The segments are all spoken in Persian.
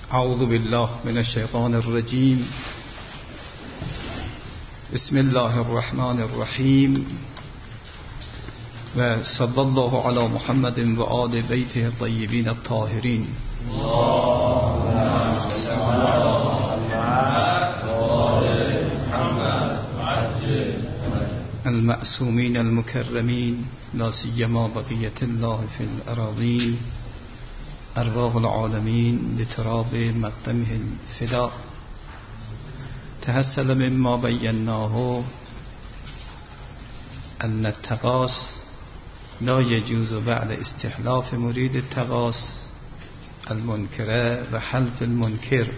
اعوذ بالله من الشیطان الرجیم. بسم الله الرحمن الرحیم و صلی الله علی محمد و آل بیته الطیبین الطاهرین المعصومین المکرمین لا سیما بقیة الله فی الاراضین ارواح العالمین لتراب مقدمه الفداء. تحصل مما بیناه ان التقاص لا يجوز بعد استحلاف مريد التقاص المنكر وحلف المنكر،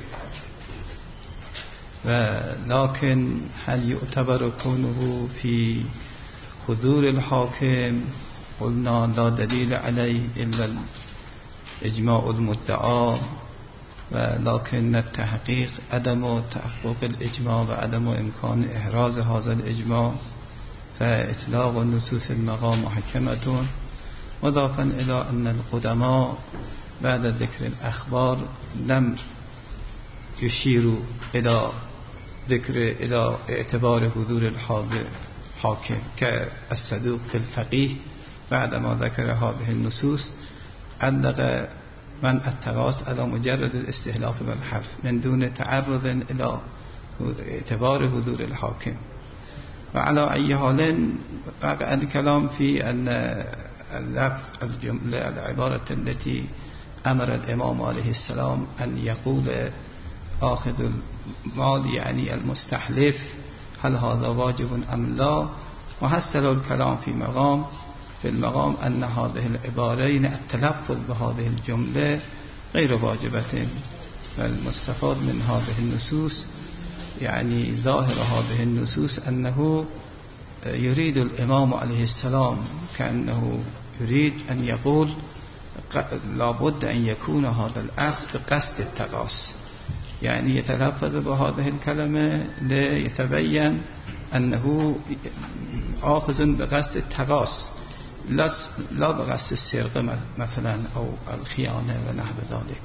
ولكن هل يعتبر كونه في حضور الحاكم؟ قلنا لا دليل عليه إلا اجماع المدعا، ولكن التحقيق عدم تحقق الاجماع و عدم امکان احراز هذا الاجماع، فاطلاق نصوص المقام محكمة، مضافا الى ان القدماء بعد ذكر الاخبار لم يشيروا الى الى اعتبار حضور الحاكم كالصدوق في الفقيه بعدما ذكر هذه النصوص علق من التقاص على مجرد الاستحلاف والحلف من دون تعرض الى اعتبار حضور الحاكم. وعلى اي حال وقع الكلام في ان اللفظ الجملة العبارة التي امر الامام عليه السلام ان يقول آخذ المال يعني المستحلف هل هذا واجب ام لا، وحصل الكلام في المقام أن هذه العبارين التلفظ بهذه الجملة غير واجبة، والمستفاد من هذه النصوص يعني ظاهر هذه النصوص أنه يريد الإمام عليه السلام كأنه يريد أن يقول لابد أن يكون هذا الأخذ بقصد التقاص، يعني يتلفظ بهذه الكلمة ليتبين أنه آخذ بقصد التقاص لا بقصد السرقة مثلا أو الخيانة ونحو ذلك.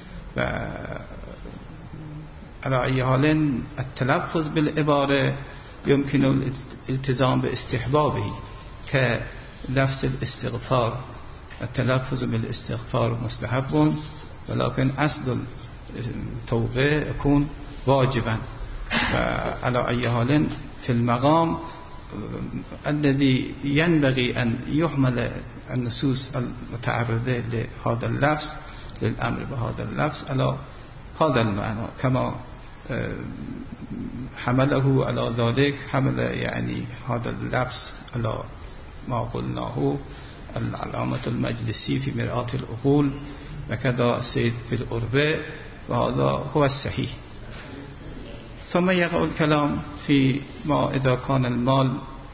على أي حال التلفظ بالعبارة يمكن الالتزام باستحبابه كلفظ الاستغفار، التلفظ بالاستغفار مستحب ولكن أصل التوبة يكون واجبا. على أي حال في المقام الذي ينبغي أن يحمل النصوص المتعرضة لهذا اللفظ للأمر بهذا اللفظ على هذا المعنى كما حمله على ذلك، حمل يعني هذا اللفظ على ما قلناه العلامة المجلسي في مرآة العقول وكذا سيد في الأربع، وهذا هو الصحيح. ثم يقع الكلام في ما إذا كان المال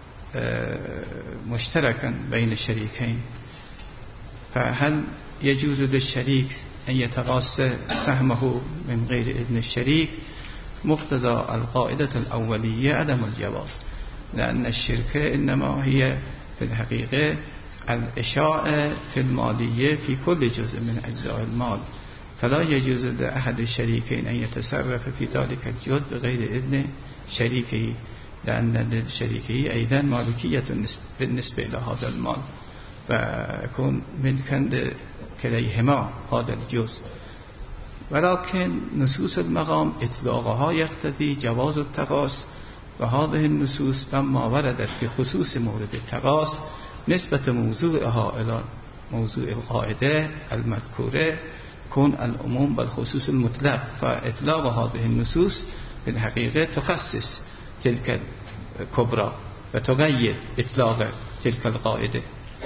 مشتركا بين الشريكين، فهل يجوز للشريك أن يتقاص سهمه من غير إذن الشريك؟ مقتضى القاعدة الأولية عدم الجواز، لأن الشركة إنما هي في الحقيقة الإشاعة في المالية في كل جزء من أجزاء المال، فلا يجوز لأحد الشريكين أن يتصرف في ذلك الجزء بغير إذن شريكه، لأن للشريكه أيضا مالكية بالنسبة إلى هذا المال، فيكون ملكا كليهما هذا الجزء. ولكن نصوص المقام إطلاقها يقتضي جواز التقاص، وهذه النصوص لما وردت في خصوص مورد التقاص نسبة موضوعها إلى موضوع القاعدة المذكورة كون العموم بالخصوص المطلق، فإطلاق هذه النصوص في الحقيقة تخصص تلك الكبرى وتغير إطلاق تلك القاعدة.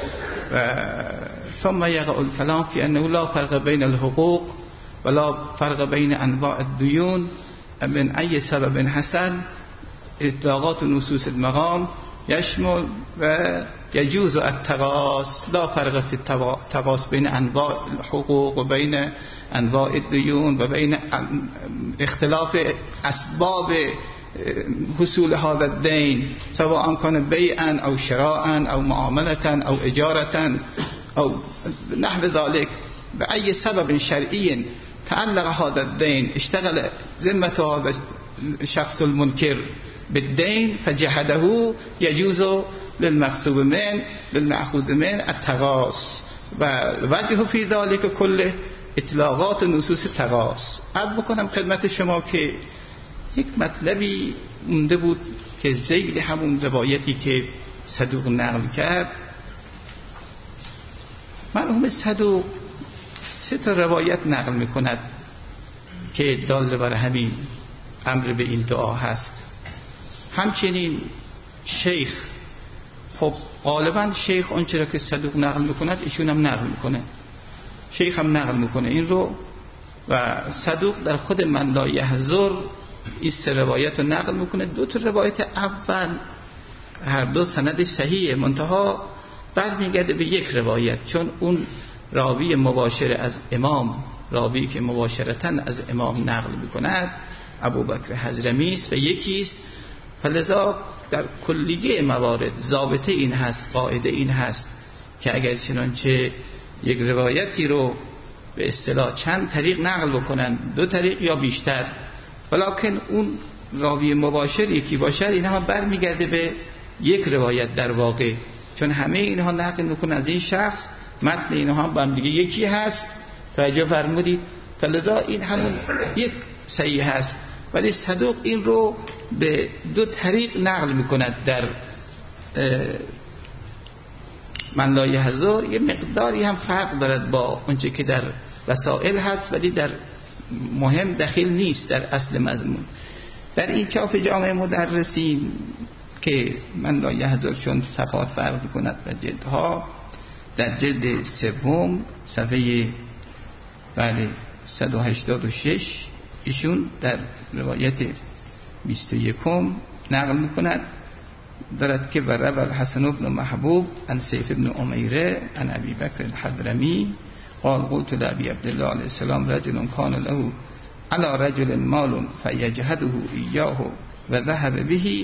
ثم يقع الكلام في أنه لا فرق بين الحقوق ولا فرق بين أنواع الديون من أي سبب حصل، إطلاقات نصوص المقام يشمل ويجوز التقاص، لا فرق في التقاص بين أنواع الحقوق وبين أنواع الديون وبين اختلاف أسباب حصول هذا الدين، سواء كان بيعا أو شراء أو معاملة أو إجارة أو نحو ذلك، بأي سبب شرعي تعلق هذا الدين اشتغل ذمة هذا الشخص المنكر بالدين فجحده يجوز للمأخوذ من التغاص و وجه في ذلك كله اطلاقات نصوص تغاص. عرض بکنم خدمت شما که یک مطلبی مونده بود که ذیل همون روایتی که صدوق نقل کرد. مرحوم صدوق 3 روایت نقل میکند که دال بر همین امر به این دعا هست. همچنین شیخ، خب غالبا شیخ آنچه را که صدوق نقل میکند ایشون هم نقل میکنه، شیخ هم نقل میکنه این رو، و صدوق در خود من لا یحضر این 3 روایت رو نقل میکنه. 2 روایت اول هر 2 سند صحیحه، منتها بعد میگرده به 1 روایت، چون اون راوی مباشر از امام، راوی که مباشرتاً از امام نقل میکند ابوبکر حضرمی است و یکیست، فلذا در کلیه موارد ضابطه این هست، قاعده این هست که اگر چنانچه یک روایتی رو به اصطلاح چند طریق نقل بکنن، 2 طریق یا بیشتر، ولکن اون راوی مباشر یکی باشد، اینها برمیگرده به 1 روایت در واقع، چون همه اینها نقل میکنن از این شخص، متن اینها هم با هم دیگه یکی هست. توجه فرمودید؟ فلذا این همون 1 صحیح هست، ولی صدوق این رو به 2 طریق نقل میکند. در من لا یحضر یه مقداری هم فرق دارد با اونچه که در وسائل هست، ولی در مهم دخیل نیست در اصل مضمون. در این چاپ جامع مدرسین که من لا یحضر چون صفحات فرق میکند و جلدها، در جلد 3 صفحه 186 ایشون در روایت 21 نقل میکند، دارد که ورب الحسن بن محبوب عن سیف بن امیره عن ابی بکر الحضرمی قال قلت لابی عبدالله علیه السلام رجل کان له على رجل مال فیجهده ایاه و ذهب به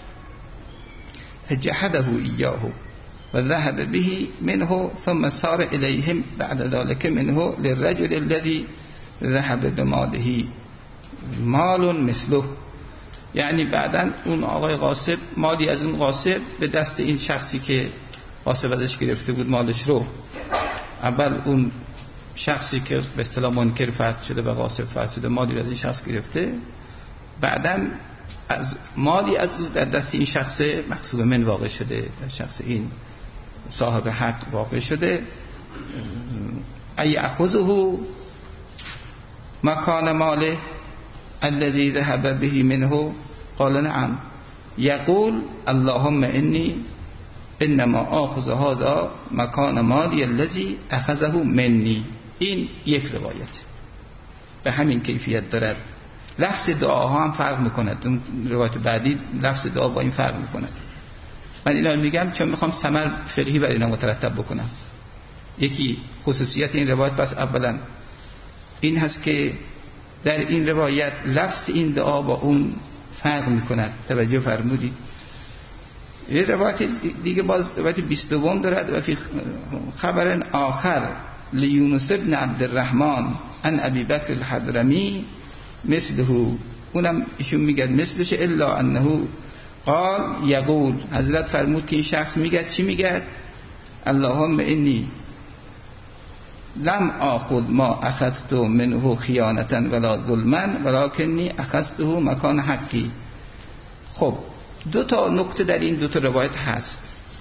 فجحده ایاه و ذهب به منه ثم سار الیهم بعد ذلك منه للرجل الذي ذهب بماله مال مثله. یعنی بعدن اون آقای غاصب مالی از اون غاصب به دست این شخصی که غاصب ازش گرفته بود مالش رو، اول اون شخصی که به اصطلاح منکر فرد شده و غاصب فرد شده مالی از این شخص گرفته، بعدن از مالی از اون در دست این شخص مغصوب من واقع شده، در شخص این صاحب حق واقع شده. ای اخذه مکان ماله الذي ذهب به منه قال نعم يقول اللهم اني انما آخذ هذا مکان مالی الذي اخذه مني. این 1 روایت به همین کیفیت دارد. لفظ دعاها هم فرق میکند، اون روایت بعدی لفظ دعا با این فرق میکند. من اینا رو میگم چون میخوام ثمر فقهی بر اینا مترتب بکنم. یکی خصوصیت این روایت بس اولا این هست که در این روایت لفظ این دعا با اون فرق میکند. توجه فرمودید؟ یه روایت دیگه باز روایت 22 دارد و فی خبر آخر لیونس ابن عبد الرحمن عن ابی بکر الحضرمی مثله، اونم ایشون میگه مثلش الا انه قال یقول، حضرت فرمود که این شخص میگه چی میگه؟ اللهم انی لم آخذ ما اخذت منه خیانتا ولا ظلما ولکنی اخذته مکان حقی. خب 2 نکته در این 2 روایت هست.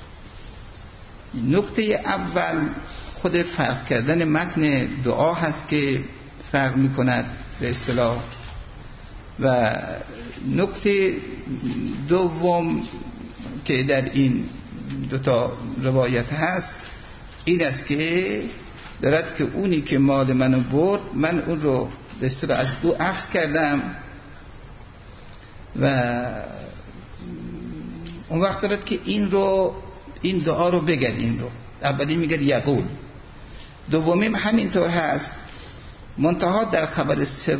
نکته اول خود فرق کردن متن دعا هست که فرق میکند به اصطلاح، و نکته دوم که در این 2 روایت هست این است که دارد که اونی که مال منو برد من اون رو به اصطلاح از او اخذ کردم، و اون وقت دارد که این دعا رو بگن. این رو اولی میگه یقول، دومی همینطور هست، منتها در خبر 3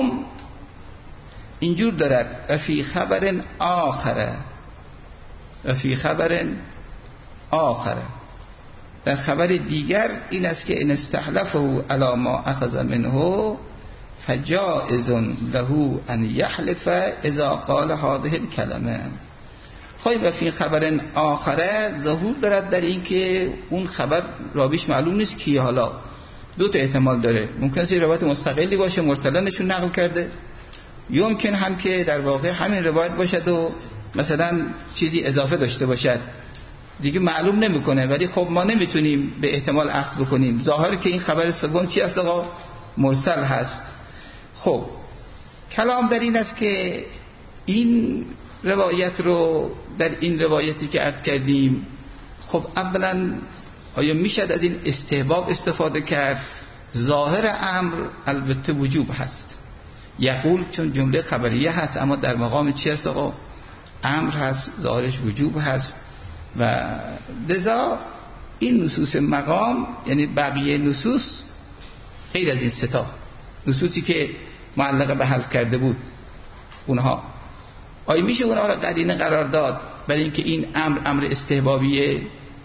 اینجور دارد و فی خبر آخره، و فی خبر آخره. در خبر دیگر این است که ان استحلفه علی ما اخذ منه فجائز له ان یحلف اذا قال هذه الکلمه. خواهی و فی خبر آخره ظهور دارد در این که اون خبر راویش معلوم نیست کیه. حالا دو تا احتمال داره، ممکن است روایت مستقلی باشه مرسلانشون نقل کرده، یمکن هم که در واقع همین روایت باشد و مثلا چیزی اضافه داشته باشد، دیگه معلوم نمیکنه. ولی خب ما نمیتونیم به احتمال اخذ بکنیم. ظاهر که این خبر سوم چی است آقا؟ مرسل هست. خب کلام در این است که این روایت رو در این روایتی که عرض کردیم، خب اولا آیا میشد از این استحباب استفاده کرد؟ ظاهر امر البته وجوب هست، یقول چون جمله خبریه هست، اما در مقام چی هست آقا؟ امر هست، ظاهرش وجوب هست. و لذا این نصوص مقام، یعنی بقیه نصوص غیر از این ستا نصوصی که معلقه به حذف کرده بود، اونها آیا میشه اونها را قرینه قرار داد برای اینکه این امر استحبابیه؟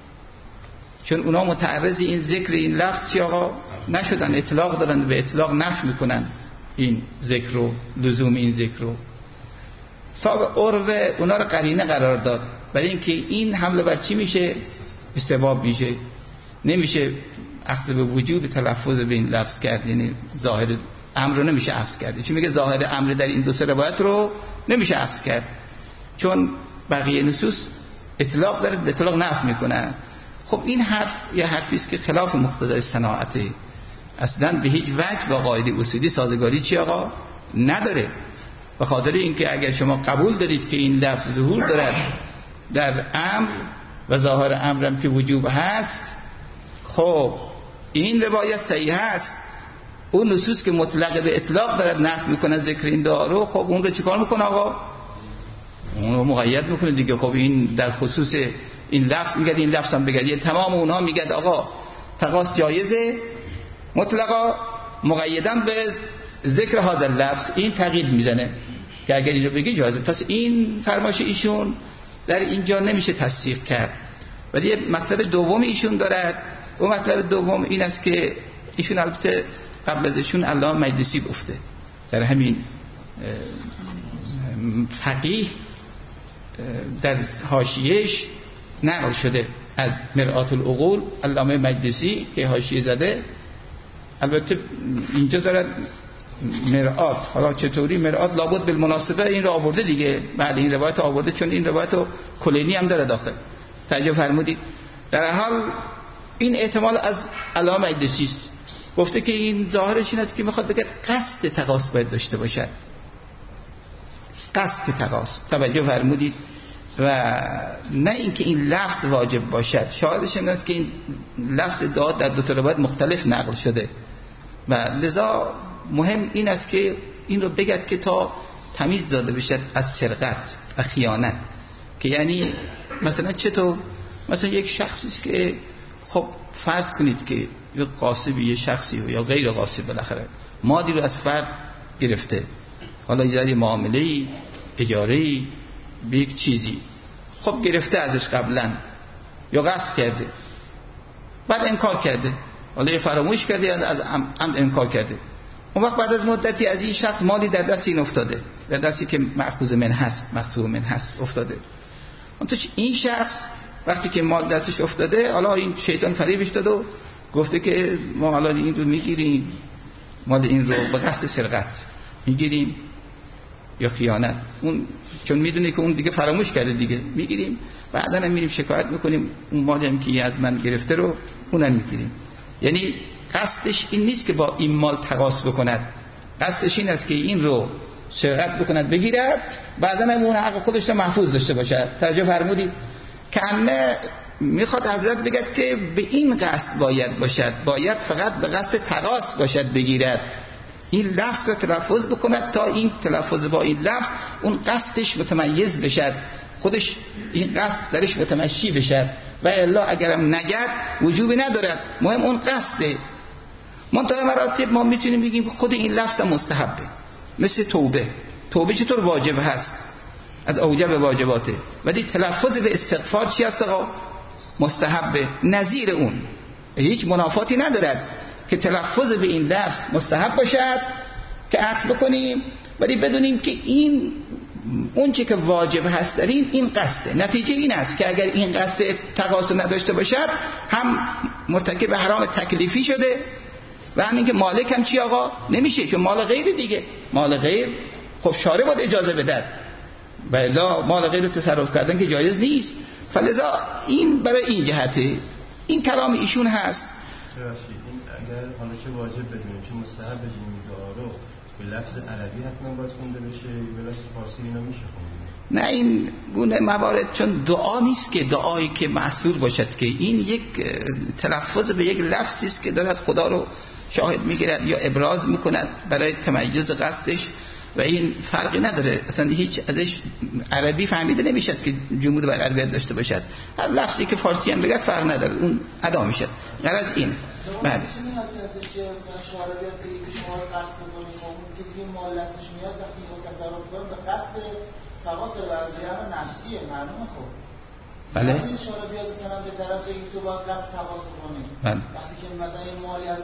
چون اونها متعرض این ذکر این لفظ چی آقا نشدن، اطلاق دارن، به اطلاق نفی میکنن این ذکر رو، لزوم این ذکر رو. صاحب عروه اونها را قرینه قرار داد برای اینکه این حمله بر چی میشه؟ استحباب میشه. نمیشه اخذ به وجوب تلفظ به این لفظ کرد، یعنی ظاهر امر رو نمیشه اخذ کرد. چون میگه ظاهر امر در این دو سه روایت رو نمیشه اخذ کرد، چون بقیه نصوص اطلاق داره، اطلاق نفی میکنه. خب این حرف یه حرفی است که خلاف مقتضای صناعته، اصلا به هیچ وجه با قاعده اصولی سازگاری چی آقا نداره. به خاطر اینکه اگر شما قبول دارید که این لفظ ظهور دارد در امر و ظاهر امرم که وجوب هست، خب این روایت صحیح هست. اون نصوص که مطلق به اطلاق دارد نفی میکنه ذکر این دارو، خب اون رو چیکار میکنه آقا؟ اون رو مقید میکنه دیگه. خب این در خصوص این لفظ میگه، این لفظ هم بگه، تمام اونها میگه آقا تقاس جایزه مطلقا مقیدن به ذکر هذا لفظ، این تقیید میزنه که اگر این رو بگی جایزه. پس این فرمایش ایشون در اینجا نمیشه تصدیق کرد. ولی مطلب دوم ایشون دارد، و مطلب دوم این است که ایشون البته قبل از ایشون علامه مجلسی گفته، در همین فقیه در حاشیه‌اش نقل شده از مرآت العقول علامه مجلسی که حاشیه زده. البته اینجا دارد مرآت، حالا چطوری مرآت لابد بالمناسبه این رو آورده دیگه، بعد این روایت آورده، چون این روایت رو کلینی هم داره داخل. توجه فرمودید؟ در حال این احتمال از علامه مجلسی است، گفته که این ظاهرش این است که میخواد بگه قصد تقاص باید داشته باشد، قصد تقاص. توجه فرمودید؟ و نه اینکه این لفظ واجب باشد. شاهدش این است که این لفظ داد در دو تا روایت مختلف نقل شده و لذا مهم این است که این رو بگد که تا تمیز داده بشد از سرقت و خیانت. که یعنی مثلا چطور؟ مثلا یک شخصی است که خب فرض کنید که یک غاصبی، یه شخصی یا غیر غاصب بالاخره مالی رو از فرد گرفته، حالا یه معامله‌ای، اجاره‌ای، به یک چیزی خب گرفته ازش قبلا یا غصب کرده، بعد انکار کرده، حالا یه فراموش کرده یا از عمد انکار کرده. اون وقت بعد از مدتی از این شخص مالی در دست این افتاده، در دستی که مأخوذ من هست، مقصود من هست افتاده. اون این شخص وقتی که مال دستش افتاده، حالا این شیطان فریبش داد و گفته که ما حالا این رو میگیریم، مال این رو به قصد سرقت میگیریم یا خیانت. اون چون میدونه که اون دیگه فراموش کرده دیگه میگیریم، بعدا هم میریم شکایت میکنیم، اون مالی هم که از من گرفته رو اونم میگیریم. یعنی قصدش این نیست که با این مال تقاص بکند، قصدش این است که این رو سرقت بکند بگیرد، بعدا هم اون حق خودش رو محفوظ داشته باشد. توجه فرمودید؟ که انه میخواد حضرت بگد که به این قصد باید باشد، باید فقط به قصد تقاص باشد بگیرد، این لفظ رو تلفظ بکند تا این تلفظ با این لفظ اون قصدش متمیز بشد، خودش این قصد درش متمشی بشد. و الا اگرم نگد وجوبی ندارد، مهم اون قصده. منتها مراتب ما میتونیم بگیم خود این لفظ مستحبه، مثل توبه. توبه چطور واجب هست؟ از اوجب واجباته، ولی تلفظ به استغفار چی هست آقا؟ مستحبه. نظیر اون هیچ منافاتی ندارد که تلفظ به این لفظ مستحب باشد که عقد بکنیم، ولی بدونیم که این اون چه که واجب هست در این قصده. نتیجه این است که اگر این قصد تقاصد نداشته باشد هم مرتکب حرام تکلیفی شده و همین که مالک هم چی آقا نمیشه، چون مال غیر دیگه، مال غیر خب شارع باید اجازه بدهد و الا مال غیر رو تصرف کردن که جایز نیست. فلذا این برای این جهته این کلام ایشون هست. این اگر حالا چه واجب بدونیم چه مستحب بدونیم دعا رو به لفظ عربی حتما باید خونده بشه به لفظ فارسی اینا میشه خونده؟ نه این گونه موارد چون دعا نیست که دعایی که معصور باشد، که این یک تلفظ به یک لفظی است که دارد خدا رو شاهد میگیرد یا ابراز میکند برای تمایز قصدش و این فرقی نداره اصلا، هیچ ازش عربی فهمیده نمیشد که جمود بر عربیت داشته باشد. هر لفظی که فارسی هم بگد فرق نداره، اون ادا میشد. غرض این بله بله شارع بیاد مثلا به طرف این تو باید قصد تقاضا کنه، وقتی که مثلا این مالی از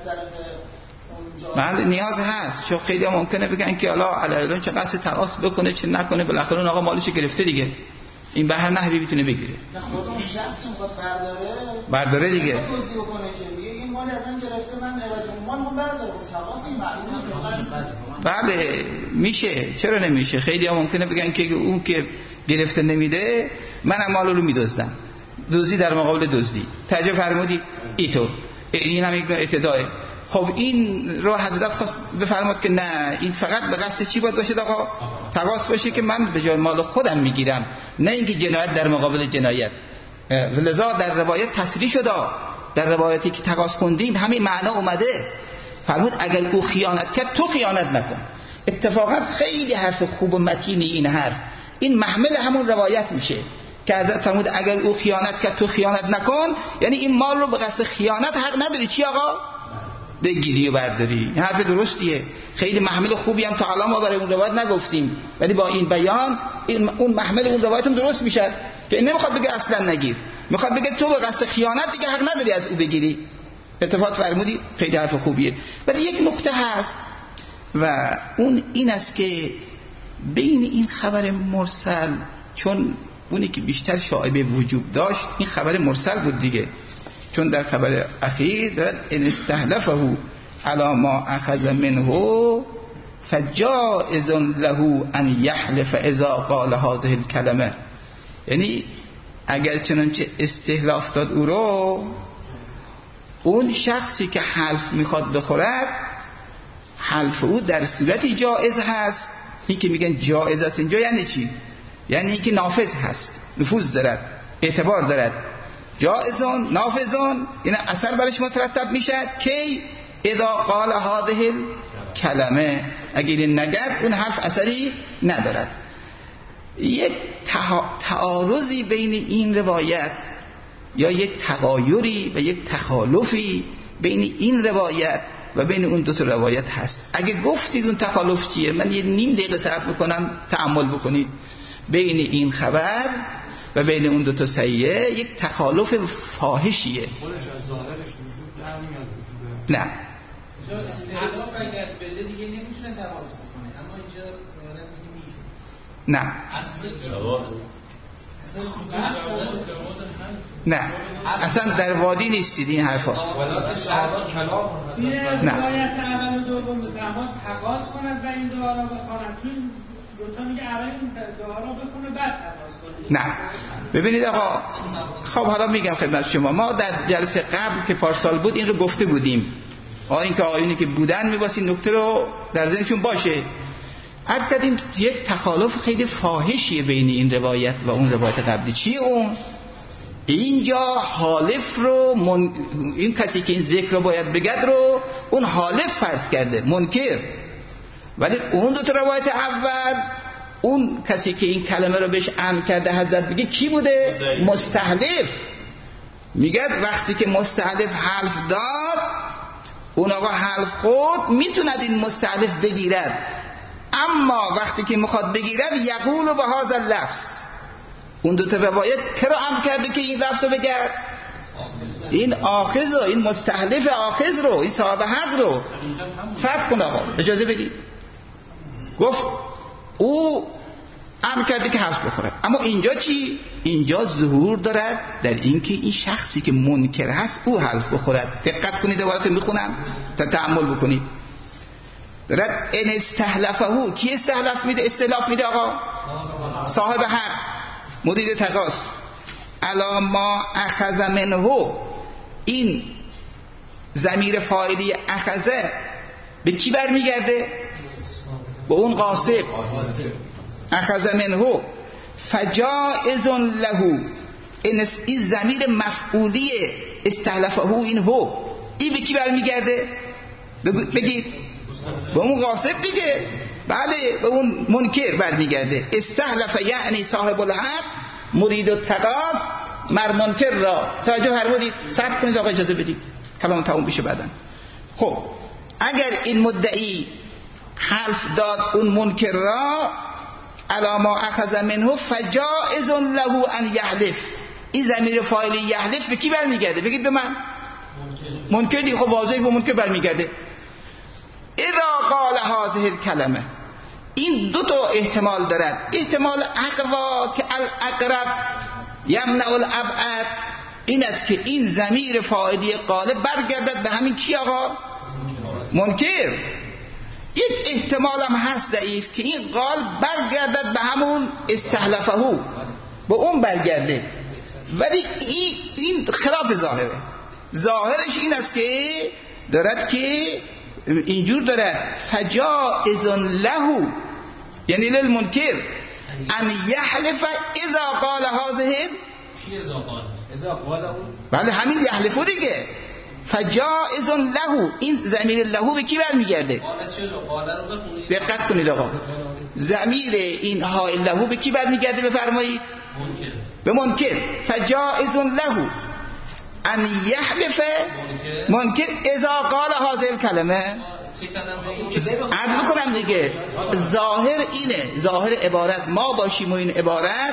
طرف بله نیاز هست، چون خیلی ها ممکنه بگن که حالا علیرغم چه قصد تقاضا بکنه چه نکنه بالاخره اون آقا مالش گرفته دیگه، این به هر نحوی میتونه بگیره. نه خود اون شخص که میخواد برداره دیگه دزدی بکنه که میگه این مالی ازم گرفته من عوض اون مال هم برداره، تقاضا این معنی بله میشه، چرا نمیشه؟ خیلی ها ممکنه بگن که اون که گرفته نمیده منم مال رو میدزدم، دزدی در مقابل دزدی، ترجمه فرمودی اینطور، این هم یک اعتداء. خب این رو حضرت خواست بفرماد که نه، این فقط به قصد چی باید باشه آقا؟ تقاص باشه که من به جای مال خودم میگیرم، نه اینکه جنایت در مقابل جنایت. لذا در روایت تصریح شده، در روایتی که تقاص کندیم همین معنا اومده، فرمود اگر او خیانت کرد تو خیانت نکن. اتفاقا خیلی حرف خوب و متینی این حرف، این محمل همون روایت میشه که حضرت فرمود اگر او خیانت کرد تو خیانت نکن، یعنی این مال رو به قصد خیانت حق نداری چی آقا؟ بگیری و برداری. این حرف درستیه، خیلی محمل خوبی هم تا الان ما برای اون روایت نگفتیم، ولی با این بیان اون محمل اون روایت هم درست میشه که این نمیخواد بگه اصلا نگیر، میخواد بگه تو به قصد خیانت دیگه حق نداری از او بگیری. اتفاق فرمودی، خیلی حرف خوبیه. ولی یک نکته هست و اون این است که بین این خبر مرسل، چون اونی که بیشتر شایبه وجوب داشت این خبر مرسل بود دیگه، چون در خبر اخیر دارد ان استحلفه علی ما اخذ منه فجائز له ان یحلف اذا قال هذه الکلمه، یعنی اگر چنانچه استحلاف داد او رو، اون شخصی که حلف میخواد بخورد حلف او در صورتی جائز هست. این که میگن جائز است اینجا یعنی چی؟ یعنی اینکه نافذ هست، نفوذ دارد، اعتبار دارد. جائزون نافذون این اثر برش مترتب میشد که اذا قال هذه الکلمه، اگر این نگد اون حرف اثری ندارد. یک تعارضی بین این روایت یا یک تغایری و یک تخالفی بین این روایت و بین اون دو تا روایت هست. اگه گفتید اون تخالف چیه، من یه نیم دقیقه صبر میکنم تأمل بکنید. بین این خبر و بین اون دو تا صحیحه یک تخالف فاحشیه. خودش از ظاهرش وجود نمیاد وجوده. نه. اینجا استحلاف اگر بده دیگه نمیتونه تقاضا بکنه، اما اینجا ظاهرا میگه میشه. نه. نه اصلا در وادی نیستید این حرفا. نه روایت اول و دوم زمان تقاضا کند و این دعا را بخواند، تو دوتا میگه اول این دعا را بخونه بعد تقاضا کنه. نه ببینید آقا، خب حالا میگم خدمت شما، ما در جلسه قبل که پارسال بود این رو گفته بودیم، این که آقایونی که بودن میباسید نکته رو در ذهنشون باشه. عرض کردیم یک تخالف خیلی فاحشیه بین این روایت و اون روایت قبلی. چیه اون؟ اینجا حالف رو این کسی که این ذکر رو باید بگد رو اون حالف فرض کرده، منکر. ولی اون دو تا روایت اول اون کسی که این کلمه رو بهش امر کرده حضرت بگه کی بوده؟ مستحلف. میگه وقتی که مستحلف حلف داد، اون آقا حلف خورد، میتوند این مستحلف بگیرد، اما وقتی که میخواد بگیرد یقول به هذا اللفظ. اون دو تا روایت کرا امر کرده که این لفظ رو بگرد؟ این آخذ رو، این مستحلف آخذ رو، این صاحب حق رو. فرق کن آقا، اجازه بدید گفت او امر کرده که حلف بخوره. اما اینجا چی؟ اینجا ظهور دارد در اینکه این شخصی که منکر هست او حلف بخورد. دقت کنید عبارت میخونم تا تأمل بکنید. دارد ان استحلفه، کی استحلاف میده؟ استحلاف میده آقا صاحب حق، مرید تقاص. الا ما اخذ منه، این ضمیر فاعلی اخذه به کی برمیگرده؟ به اون غاصب. اخذ منه فجائز له، این ضمیر مفعولی استحلفه این هو، این به کی برمیگرده؟ بگید به اون غاصب دیگه. بله به اون منکر برمیگرده. استحلف یعنی صاحب الحق مرید التقاص مر منکر را. توجه فرمودید؟ صبر کنید آقا اجازه بدید کلام تموم بشه بعداً. خب اگر این مدعی حلف داد اون منکر را، الا ما اخذ منه فجائز له ان یحلف، این ضمیر فاعلی یحلف به کی برمیگرده؟ بگید به من. منکر دیگه. خب واضحه به منکر برمیگرده. اذا قال هذه الکلمه، این دو تا احتمال دارد. احتمال اقوا که الاقرب یمنع الابعد، این است که این ضمیر فاعلی قال برگردد به همین کی آقا؟ منکر. یک احتمال هم هست ضعیف که این قال برگردد به همون استحلفه، به اون برگرده. ولی این خلاف ظاهره. ظاهرش این است که دارد که اینجور دارد فجائز له، یعنی للمنکر ان یحلف اذا قال هذه. چی اذا قال؟ بله همین یحلفو دیگه. فجائز له، این ضمیر له به کی برمیگرده؟ دقت کنید آقا، ضمیر این ها له به کی برمیگرده؟ بفرمایید. به منکر. فجائز له ان یحلف منکر اذا قال هذه الکلمه. عرض بکنم دیگه، ظاهر اینه، ظاهر عبارت ما باشیم و این عبارت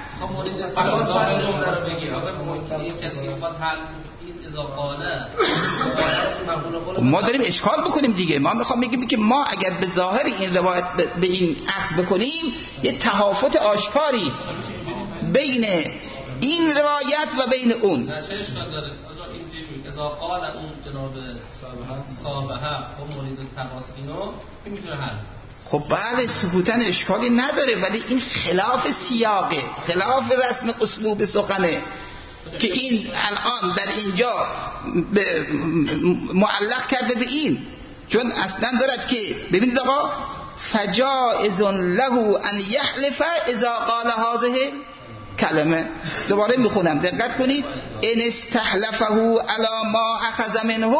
ما داریم اشکال بکنیم دیگه. ما میخوام بگیم که ما اگر به ظاهر این روایت به این اخذ بکنیم، یه تهافت آشکاری است بین این روایت و بین اون. چه اشکال داره؟ اذا قال اون جناب صاحب حق و مرید تقاص اینو که میتونه حل. خب بله ثبوتاً اشکالی نداره، ولی این خلاف سیاقه، خلاف رسم اسلوب سخنه که این الان در اینجا معلق کرده به این، چون اصلا دارد که ببینید آقا فجائز له ان یحلف اذا قال هذه کلمه. دوباره میخونم دقت کنید. ان استحلفه علی ما اخذ منه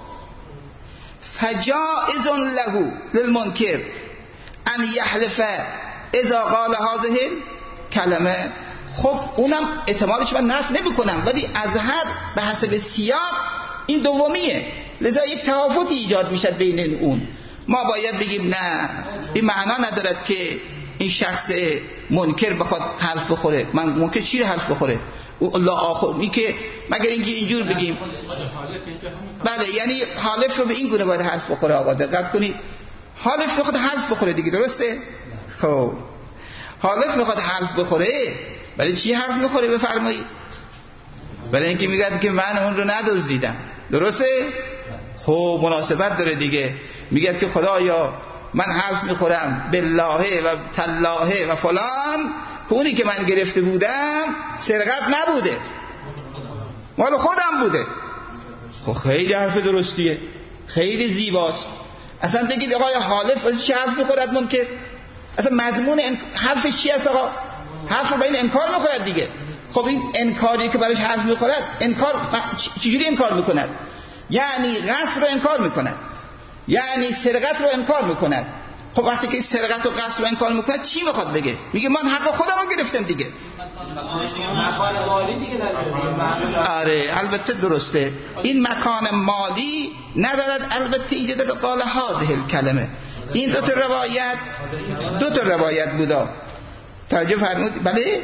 فجائز له للمنکر ان یحلف اذا قال هذه کلمه. خب اونم احتمالش من نفی نمی‌کنم، ولی از حد به حسب سیاق این دومیه، لذا یک توافتی ایجاد میشه بین اون. ما باید بگیم نه، این معنا ندارد که این شخص منکر بخواد حلف بخوره. من منکر چی حلف بخوره؟ الله آخر این که مگر اینکه اینجور بگیم بله، یعنی حالف رو به این گونه باید حلف بخوره. آقا دقت کنید، حالف بخواد حلف بخوره دیگه، درسته؟ خب حالف میخواد حلف بخوره، برای چی حلف میخوره بفرمایید؟ برای اینکه میگه که من اون رو ندزدیدم، درسته؟ خب مناسبت داره دیگه. میگه که خدایا من حلف میخورم بالله و تالله و فلان که اونی که من گرفته بودم سرقت نبوده، مال خودم بوده. خب خیلی حرف درستیه، خیلی زیباست. اصلا بگید آقای حالف چی حرف میخورد منکر؟ اصلا مضمون حرفش چی است آقا؟ حرف رو به این انکار میخورد دیگه. خب این انکاری که برایش حرف میخورد، انکار چجوری انکار میکند؟ یعنی غصب رو انکار میکند، یعنی سرقت رو انکار میکند. خب وقتی که سرقت و غصب رو انکار میکند چی میخواد بگه؟ میگه من حق خودم رو گرفتم دیگه. مکان مالی دیگه نداره. آره البته درسته، این مکان مالی ندارد. البته ایجاد قال هذه الکلمه، این دو تا روایت بودا. توجه فرمود؟ بله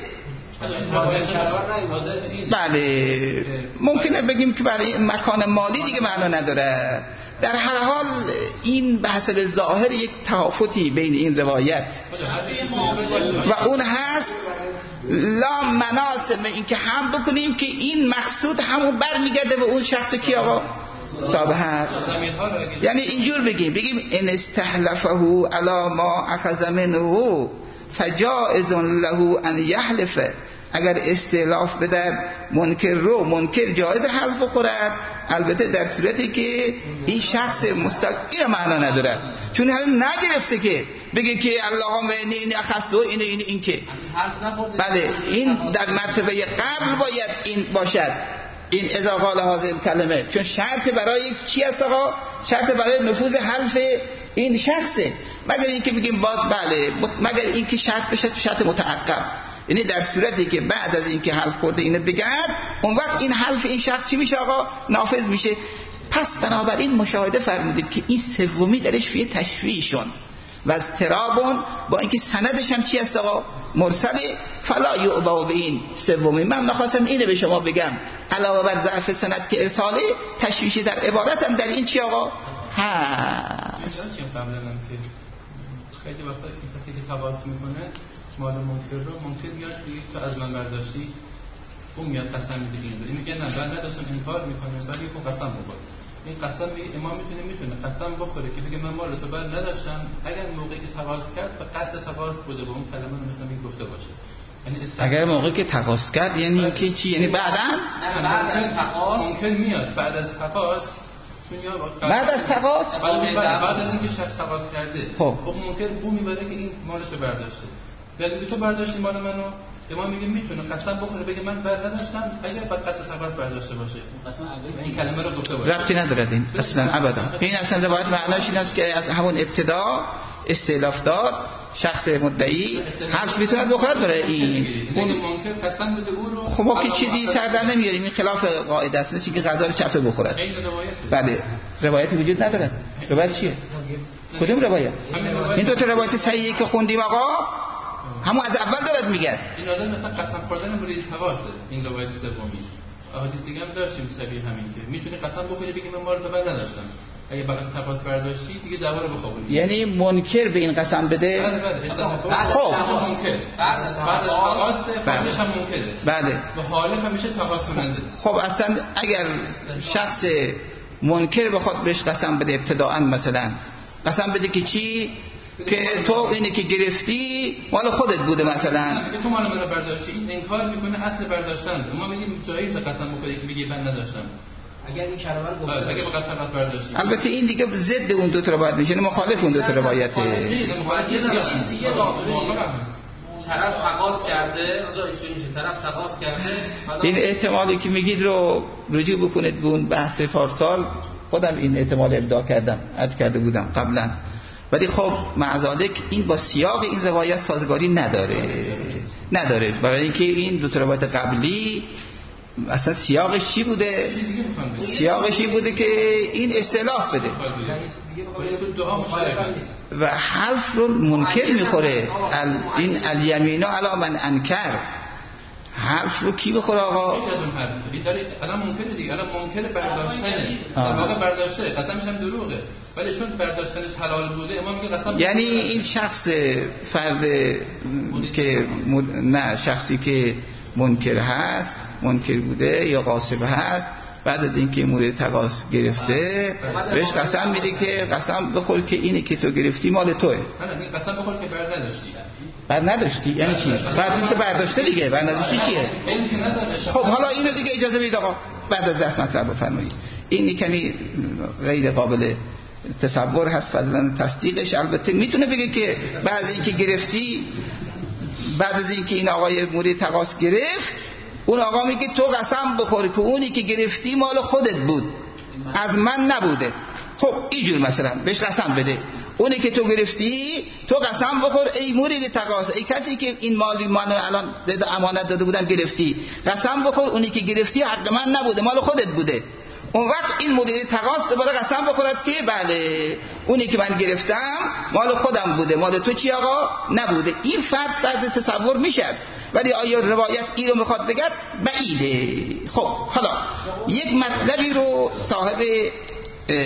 بله ممکنه بگیم که برای مکان مالی دیگه معنا نداره. در هر حال این به حسب ظاهر یک تفاوتی بین این روایت و اون هست لا مناسب این که هم بکنیم که این مقصود همون برمیگرده به اون شخص کی آقا صابه. یعنی اینجور بگیم ان استحلفه علی ما اخذ منه فجائز له ان یحلف، اگر استحلاف بده منکر رو منکر جایز حلف خورد، البته در صورتی که این شخص اینو معنا ندارد، چون حالا نگرفته که بگه که اللهم اینی اخذت و این که بله این در مرتبه قبل باید این باشد، این اذا قال هذه کلمه، چون شرط برای چی است آقا؟ شرط برای نفوذ حلف این شخصه، مگر اینکه بگیم باز بله، مگر اینکه شرط بشه شرط متعقب، یعنی در صورتی که بعد از اینکه حلف کرده اینو بگد، اون وقت این حلف این شخص چی میشه آقا؟ نافذ میشه. پس بنابراین مشاهده فرمودید که این سومی درش فیه تشویشون و از ترابون، با اینکه سندش هم چی است آقا؟ مرسل، فلا یعبا به این سومی. من می‌خواستم اینو به شما بگم، علاوه بر ضعف سند که ارساله، تشویشی در عبارت هم در این چی آقا هست. خیلی وقتا کسی که تواس میکنه مال منکر رو منکر میاد میگه تو از من برداشتی، اون میاد قسم میده این میگه نه من نداشتم، انکار میکنه، ولی خب قسم بخور. این قسم امام میتونه قسم بخوره که بگه من مال تو بر نداشتم، اگر موقعی که تقاضا کرد به قصد تقاضا بوده، به اون کلمه رو مثلا گفته باشه. یعنی اگر موقعی که تقاضا کرد یعنی که چی؟ یعنی بعداً بعد از تقاضا ممکن میاد، بعد از تقاضا بعد از تقاضا بعد از اینکه شخص تقاضا کرده خب ممکن اون میبره که این مالشو برداشته، ولی تو برداشتی مال منو، امام میگه میتونه قسم بخوره بگه من بر نداشتم، اگر بعد قصد تقاضا برداشته باشه این کلمه رو گفته باشه، ربطی نداره این اصلا ابدا. این اصلا روایت معناش این است که از همون ابتدا استئلاف داد شخص مدعی حرف میتونه بخوره داره این اون منکر قسم بده او رو. خب ما که چیزی سر در نمیاریم، این خلاف قاعده است، مثل که غذا رو چپه بخوره. بله روایتی وجود نداره. روایت چیه؟ کدوم روایت؟ این دو تا روایت صحیحی که خوندیم آقا همون از اول دارد میگه. این آدم مثلا قسم خوردن مرید تقاضا، این روایت سومی. احادیث دیگه هم داشتیم شبیه همین که میتونه قسم بخوره بگه من مال تو بر نداشتم، اگه بعد تقاضا برداشتی دیگه دعوا رو بخوابونی. یعنی منکر به این قسم بده. خب منکر بعد از تقاضا فعلش هم منکره. بله. و حالش همیشه تقاضا کننده. خب اصلا اگر شخص منکر بخواد بهش قسم بده ابتداءً، مثلا قسم بده که چی؟ که تو اینی که گرفتی مال خودت بوده، مثلا تو مال من برداشتی، این انکار میکنه اصل برداشتن. ما میگیم جایزه قسم بخوری که بگی من نداشتم اگر این کلمه رو گفته اگه قسم برداشتی. البته این دیگه ضد اون دو تا روایت میشه، مخالف اون دو تا روایته. طرف تقاضا کرده، طرف تقاضا کرده، این احتمالی که میگید رو رجوع بکنید به اون بحث پارسال، خودم این احتمال ابداع کردم، عرض کرده بودم قبلا، ولی خب معذالک این با سیاق این روایت سازگاری نداره، برای اینکه این دو تا روایت قبلی اصلا سیاقش چی بوده؟ سیاقش این بوده که این استئلاف بده و حرف رو منکر میخوره. این الیمینا علی من انکر، حرف رو کی بخوره آقا؟ الان ممکنه دیگه، الان ممکنه برداشتنه، در واقع برداشته، قسمش هم دروغه، ولی چون برداشتنش حلال بوده امام میگه قسم. یعنی این شخص فرد که نه شخصی که منکر هست، منکر بوده یا غاصب هست، بعد از اینکه مورد تقاضا گرفته بهش قسم میده که قسم بخور که اینی که تو گرفتی مال توئه. نه قسم بخور که بر نداشتی. بر نداشتی یعنی چی؟ فردی که برداشته دیگه، بر نداشتی چیه؟ خب حالا اینو دیگه اجازه بدید آقا بعد از درس مطرح بفرمایید. این کمی غیر قابل تصور هست، فضلا تصدیقش. البته میتونه بگه که بعد از اینکه گرفتی، بعد از اینکه این آقای مورد تقاضا گرفت، اون آقا میگه تو قسم بخور که اونی که گرفتی مال خودت بود، از من نبوده. خب اینجور مثلا بهش قسم بده، اونی که تو گرفتی تو قسم بخور ای مورد تقاضا، ای کسی که این مالی من الان امانت داده بودم گرفتی، قسم بخور اونی که گرفتی حق من نبوده، مال خودت بوده. اون وقت این مورد تقاضا دوباره قسم بخورد که بله اونی که من گرفتم مال خودم بوده، مال تو چی آقا نبوده. این فرض تصور میشد، ولی آیا روایت این رو میخواد بگد؟ بعیده. خب حالا یک مطلبی رو صاحب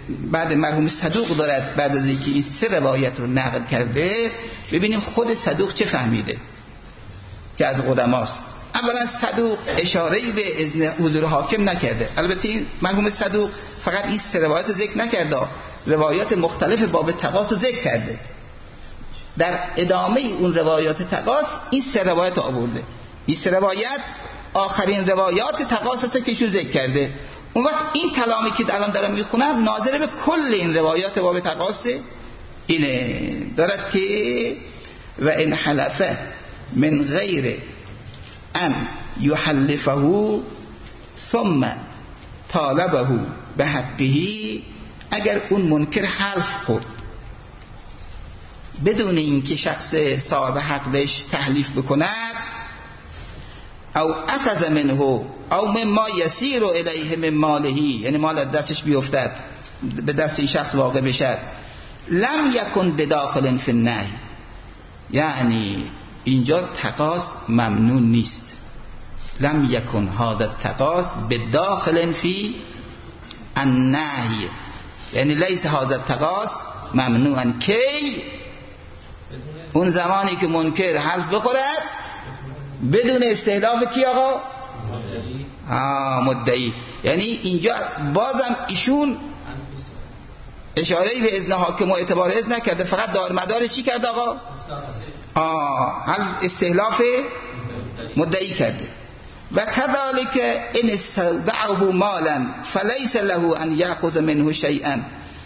بعد مرحوم صدوق دارد بعد از اینکه این 3 روایت رو نقل کرده، ببینیم خود صدوق چه فهمیده که از قدماست. اولا صدوق اشاره‌ای به اذن حضور حاکم نکرده. البته این مرحوم صدوق فقط این 3 روایت رو ذکر نکرده، روایات مختلف باب تقاص رو ذکر کرده. در ادامه اون روایات تقاص این 3 روایت آورده. این 3 روایت آخرین روایات تقاص است که ایشون ذکر کرده. اون وقت این کلامی که الان دارم میخونم ناظر به کل این روایات باب تقاص اینه، دارد که و ان حلف من غیر ان یحلفه ثم طالبه به حقه، اگر اون منکر حلف خورد بدون اینکه شخص صاحب حق بهش تحلیف بکند، او اخذ منه او مما یسیر الیه من ماله، یعنی مال دستش بیفتد به دست این شخص واقع بشد، لم یکن بداخل فی النهی، یعنی اینجا تقاص ممنون نیست. لم یکن هذا التقاص بداخل فی النهی، یعنی لیس هذا التقاص ممنوعا. کی؟ اون زمانی که منکر حلف بخورد بدون استحلاف کی آقا؟ مدعی. یعنی اینجا بازم ایشون اشاره‌ای به اذن حاکم و اعتبار اذن نکرده، فقط دارمدار چی کرده آقا؟ حلف استحلاف مدعی کرده. و کذالک ان استودعه مالا فلیس له ان یاخذ منه شیئا،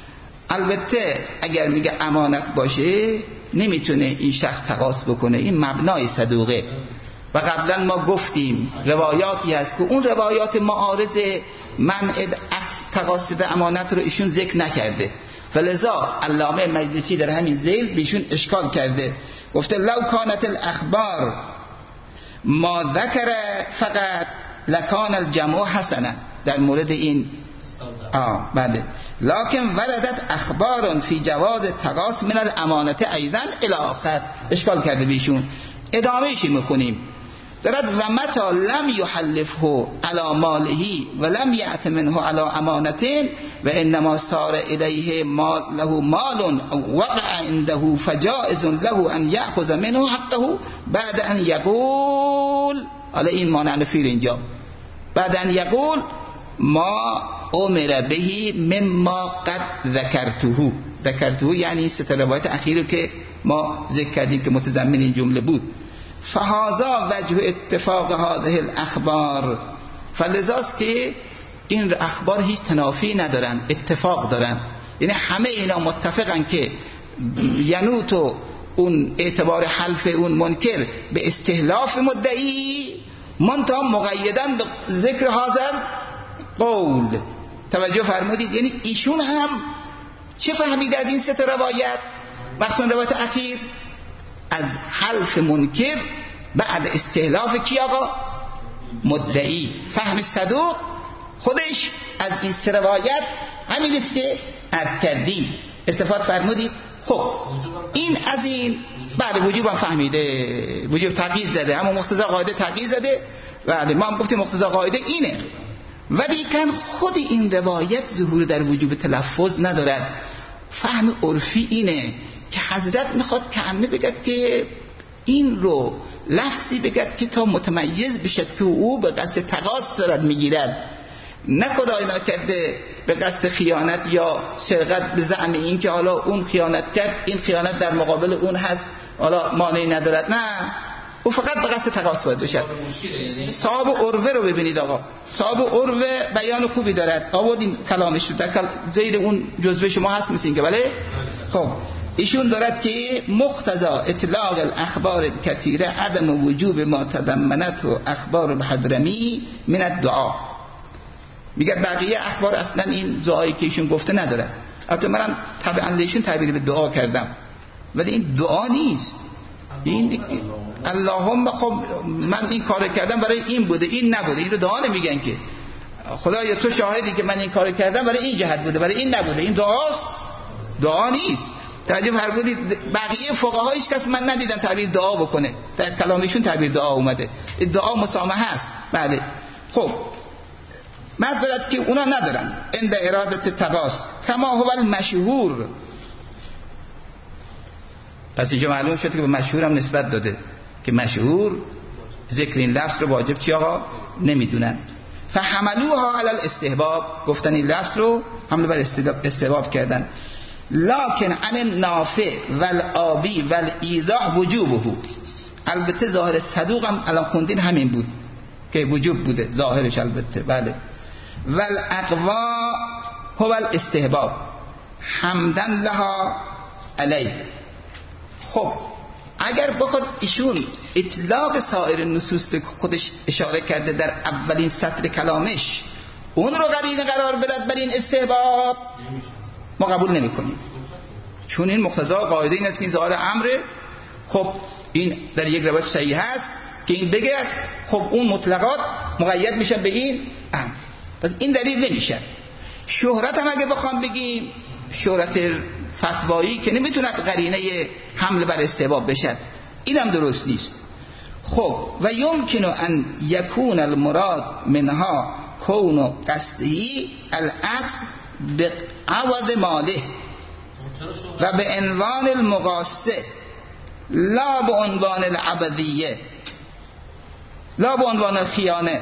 البته اگر میگه امانت باشه نمیتونه این شخص تقاص بکنه، این مبنای صدوقه. و قبلا ما گفتیم روایاتی هست که اون روایات معارض منع تقاص به امانت رو ایشون ذکر نکرده، فلذا علامه مجلسی در همین ذیل بیشون اشکال کرده، گفته لو کانت الاخبار ما ذکر فقط لکان الجمع حسنا، در مورد این بعد لكن وردت اخبار فی جواز التقاص من الامانت ایضا الی آخر. اشکال کرده بیشون. ادامهش میخونیم، دارد و متا لم یحلفه علی ماله و لم یأت منه علی امانتین و انما صار الیه له مال وقع عنده فجائز له ان یأخذ منه حقه بعد ان یقول، حالا این مانع نفیر اینجا، بعد ان یقول ما امر به مما قد ذکرته، یعنی این 3 روایت اخیر رو که ما ذکر کردیم که متضمن این جمله بود. فهذا وجه اتفاق هذه الاخبار، فلذاست که این اخبار هیچ تنافی ندارن، اتفاق دارن، یعنی همه اینا متفقن که ینوت اون اعتبار حلف اون منکر به استحلاف مدعی، منتها مقیدن به ذکر حاضر قول. توجه فرمودید؟ یعنی ایشون هم چه فهمید از این 3 روایت، مخصوصا روایت اخیر، از حلف منکر بعد استحلاف کی آقا؟ مدعی. فهم صدوق خودش از این 3 روایت همین است که عرض کردیم. استفاده فرمودید؟ خب این از این بعد وجوب هم فهمیده، وجوب تغییر زده، همون مقتضا قاعده تغییر زده. بله ما هم گفتیم مقتضا قاعده اینه، ولی کن خود این روایت ظهور در وجوب تلفظ ندارد. فهم عرفی اینه که حضرت میخواد کأنه بگد که این رو لفظی بگد که تا متمیز بشد که او به قصد تقاص دارد میگیرد، نه خدای نکرده به قصد خیانت یا سرقت به زعم این که حالا اون خیانت کرد، این خیانت در مقابل اون هست، حالا مانعی ندارد. نه، او فقط به قصد تقاص باید بشد. صاحب عروه رو ببینید آقا، صاحب عروه بیان خوبی دارد، آوردیم کلامش رو در زیر اون جزوه شما هست مثل این که بله. خب ایشون دارد که مقتضا اطلاق الاخبار کثیره عدم وجوب ما تضمنته اخبار الحضرمی من الدعا. میگه بقیه اخبار اصلا این دعایی که ایشون گفته نداره. البته منم طبعا ایشون تعبیر به دعا کردم، ولی این دعا نیست. این اللهم خب من این کار کردم برای این بوده، این نبوده، این رو دعا نمیگن که. خدایا تو شاهدی که من این کار کردم برای این جهت بوده، برای این نبوده. این دعاست، دعا نیست. توجه فرمودید؟ بقیه فقها هیچ کس من ندیدم تعبیر دعا بکنه، در کلامشون تعبیر دعا اومده. دعا مسامحه است. بله. خب مرد دارد که اونا ندارن. عند ارادت تقاص کما هو المشهور. پس اینجا معلوم شد که به مشهور هم نسبت داده که مشهور ذکر این لفظ رو واجب چی آقا نمیدونن. فحملوها علی الاستحباب، گفتن این لفظ رو حمل بر استحباب کردن. لکن عن النافع والآبی والایضاح وجوبه. البته ظاهر صدوق هم الان خوندین همین بود که وجوب بوده ظاهرش البته. بله. والاقوا هو الاستحباب حمدن لها علیه. خب اگر بخواد ایشون اطلاق سایر نصوص که خودش اشاره کرده در اولین سطر کلامش اون رو قرینه قرار بدد بر این استحباب، ما قبول نمی کنیم، چون این مقتضا قاعده این است که این ظاهر امره. خب این در یک روایت صحیح هست که این بگه خب اون مطلقات مقید میشن به این امر، پس این دلیل نمیشه. شهرت هم اگه بخوام بگیم شهرت فتوایی که نمیتونه قرینه حمل بر استحباب بشد، این هم درست نیست. خب و یمکن ان یکون المراد منها کون قصدی الاصل بعوض ماله و به عنوان المقاصه لا به عنوان العبدیه لا به عنوان الخیانه.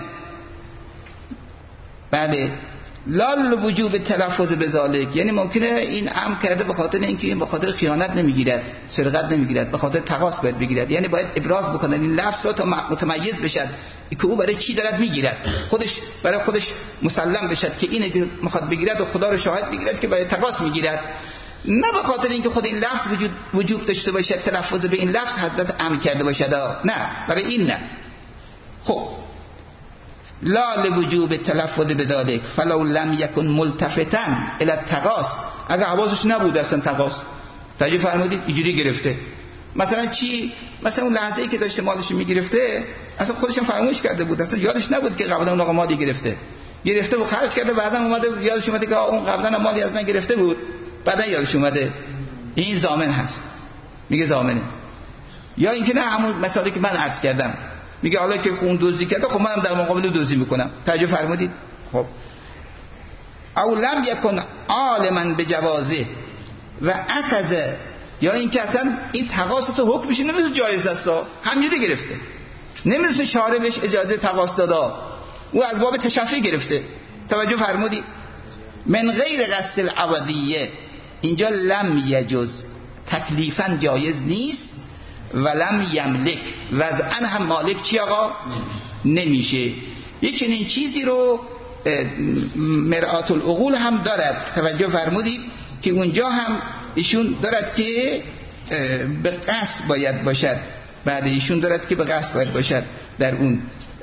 بله. لا وجوب تلفظ بذالک، یعنی ممکنه این امر کرده به خاطر اینکه این به خاطر خیانت نمیگیرد، سرقت نمیگیرد، به خاطر تقاص باید بگیرد، یعنی باید ابراز بکنن این لفظ رو تا متمیز بشد که او برای چی دارد میگیرد، خودش برای خودش مسلم بشد که اینه که میخواد بگیرد و خدا رو شاهد بگیرد که برای تقاص میگیرد، نه به خاطر اینکه خود این لفظ وجود داشته باشد تلفظ به این لفظ حضرت امر کرده باشد، نه برای این نه. خب لا لوجوب تلفظ بذالک فلو لم یکن ملتفتا الی التقاص، اگر حواسش نبود اصلا تقاص توجه فرمودید اینجوری گرفته، مثلا چی، مثلا اون لحظه‌ای که داشته مالش میگرفته اصلا خودش هم فراموش کرده بود، اصلا یادش نبود که قبلا اون آقا مالی گرفته و خرج کرده، بعدا اومده یادش اومده که اون قبلا مالی از من گرفته بود، بعدا یادش اومده. این ضامن هست، میگه ضامنه. یا اینکه نه همون مثالی که من عرض کردم، میگه حالا که خون دزدی کرده خب منم در مقابل دزدی میکنم، توجه فرمودید. خب او لم یکن عالما بجوازه و اخذ، یا اینکه اصلا این تقاص حکمش نمیشه جایز است، همینجوری گرفته، نمیشه شارع بهش اجازه تقاص داده، او از باب تشفی گرفته، توجه فرمودید. من غیر قصد العبدیه، اینجا لم یجوز تکلیفا جایز نیست، ولم یملک وضعا هم مالک چی آقا نمیشه. یک چنین چیزی رو مرآت العقول هم دارد، توجه فرمودید که اونجا هم ایشون دارد که به قصد باید باشد، بعد ایشون دارد که به قصد باید باشد در اون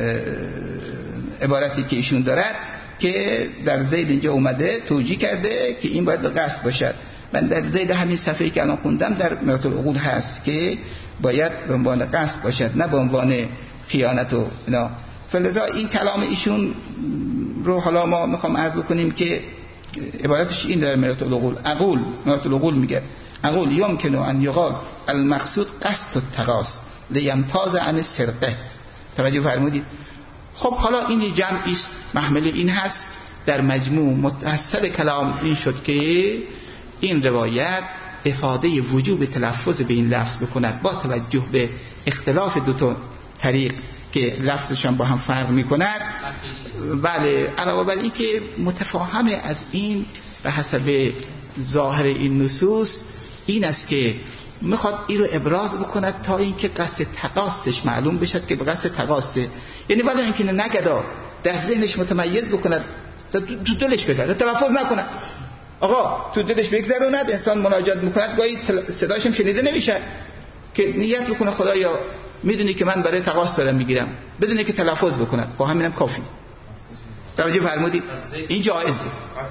عبارتی که ایشون دارد که در زید اینجا اومده توجیه کرده که این باید به قصد باشد. من در زید همین صفحه‌ای که الان خوندم در مرآت العقول هست که باید به عنوان قصد باشد نه به عنوان خیانت و اینا. فلذا این کلام ایشون رو حالا ما میخوام عرض بکنیم که عبارتش این در مرآت العقول مرآت العقول میگه اقول یمکن ان یقال المقصود قصد التقاص لیمتاز عن السرقه، توجه فرمودید. خب حالا این جمعی است محمل این هست، در مجموع متحصل کلام این شد که این روایت افاده وجوب تلفظ به این لفظ بکند با توجه به اختلاف دو تا طریق که لفظشان با هم فرق میکند. بله، علاوه بر این که متفاهم از این به حسب ظاهر این نصوص این است که میخواد این رو ابراز بکند تا اینکه قصد تقاصش معلوم بشد که به قصد تقاصه، یعنی ولی اینکه نگدا در ذهنش متمیز بکند، تو دلش بگرد، تلفظ نکند. آقا تو دلش بگذروند، انسان مناجات میکند گاهی صداش هم شنیده نمیشه که نیت بکنه خدایا میدونی که من برای تقاص دارم میگیرم، بدونه که تلفظ بکند، خب همینم کافی. توجه فرمودید این جایزه.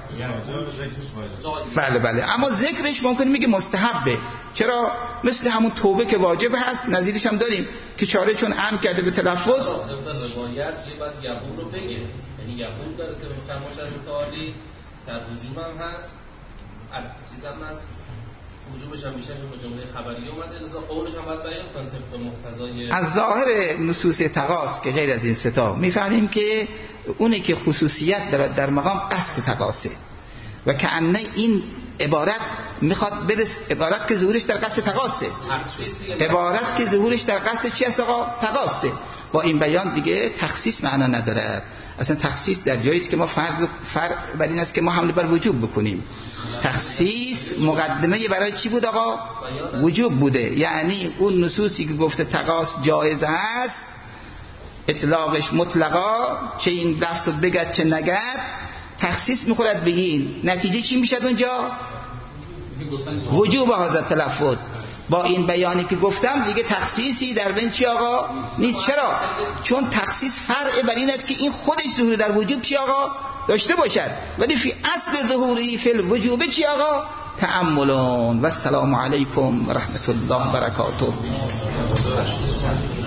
بله اما ذکرش ممکن میگه مستحبه. چرا؟ مثل همون توبه که واجب هست، نظیرش هم داریم که چاره چون امر کرده به تلفظ روایت باید یقول رو بگه، یعنی یقول داره که فرمایش از متعالی در وجوب هم هست، چیز هم هست، وجوبش هم بیشتر به جمله خبری اومده، لذا قولش هم باید بیان کنه طبق مقتضای. از ظاهر نصوص تقاص که غیر از این ستا میفهمیم که اونه که خصوصیت دارد در مقام قصد تقاصه و کأنه این عبارت میخواد برس، عبارت که ظهورش در قصد تقاصه، عبارت که ظهورش در قصد چی است آقا؟ تقاصه. با این بیان دیگه تخصیص معنا ندارد. اصلا تخصیص در جایی است که ما فرض بر این است که ما حمله بر وجوب بکنیم. تخصیص مقدمه برای چی بود آقا؟ وجوب بوده. یعنی اون نصوصی که گفته تقاص جایز است اطلاقش مطلقا، چه این لفظ رو بگد چه نگد، تخصیص میخورد بگین. نتیجه چی میشد اونجا؟ وجوب هذا تلفظ. با این بیانی که گفتم دیگه تخصیصی در بین چی آقا نیست. چرا؟ چون تخصیص فرع بر این است که این خودش ظهور در وجوب چی آقا داشته باشد، ولی فی اصل ظهوری فی الوجوب چی آقا؟ تأملون. و السلام علیکم و رحمت الله و برکاته.